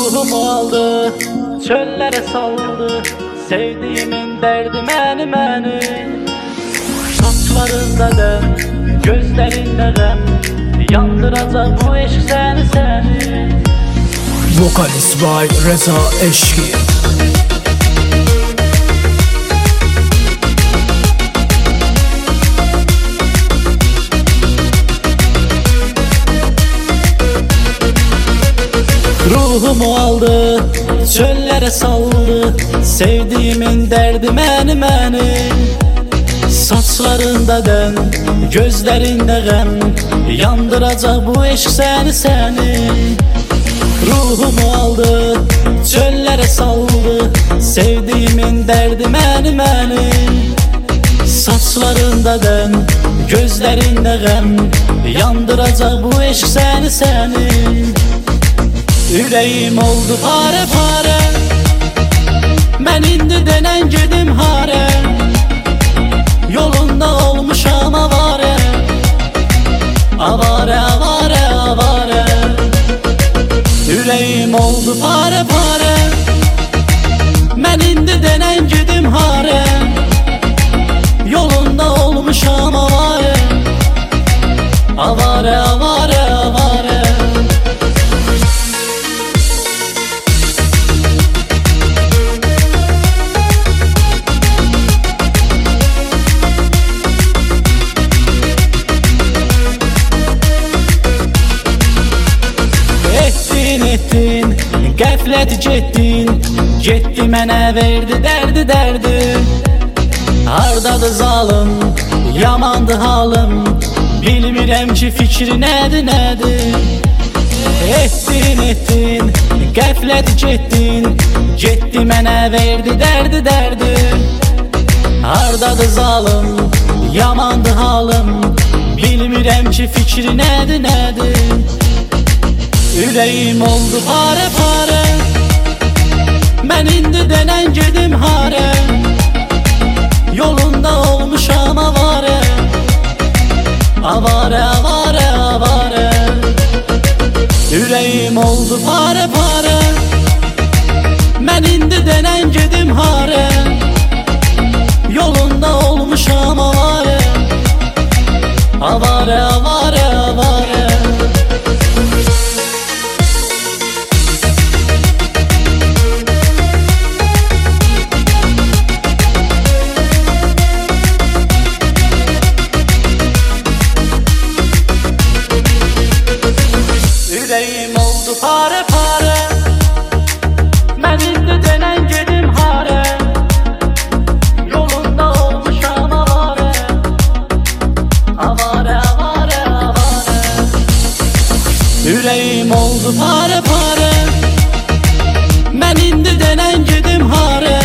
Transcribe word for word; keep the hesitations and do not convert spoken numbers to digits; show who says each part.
Speaker 1: Ruhumu aldı, çöllere saldı, sevdiğimin derdi məni məni. Saçlarında dem, gözlerinde gem, yandıracak bu eşk seni seni.
Speaker 2: Vokalist by Reza Eşkin.
Speaker 1: Ruhumu aldı, çöllere saldı, sevdiğimin derdi məni məni. Saçlarında dem, gözlerinde gem, yandıracak bu eşk seni seni. Ruhumu aldı, çöllere saldı, sevdiğimin derdi məni məni. Saçlarında dem, gözlerinde gem, yandıracak bu eşk seni seni. Ürəyim oldu pare pare, mən indi denən gedim hare. Yolunda olmuşam avare, avare avare avare. Ürəyim oldu pare pare, mən indi denən gedim hare. Yolunda olmuşam avare, avare avare avare. Ettin, qəflət getdin, getdi mənə verdi dərdi dərdi. Hardadır zalım, yamandı halım, bilmirəm ki fikri nədir nədir. Ettin, ettin, qəflət getdin, getdi mənə verdi dərdi dərdi. Hardadır zalım, yamandı halım, bilmirəm ki fikri nədir nədir. Ürəyim oldu pare pare, mən indi denən gedim hare. Yolunda olmuşam avare, avare avare avare. Ürəyim oldu pare pare, mən indi denən gedim hare. Yolunda olmuşam avare, avare avare avare. Ürəyim oldu pare pare, mən indi denən gedim hare. Yolunda olmuşam avare, avare avare avare. Ürəyim oldu pare pare, mən indi denən gedim hare.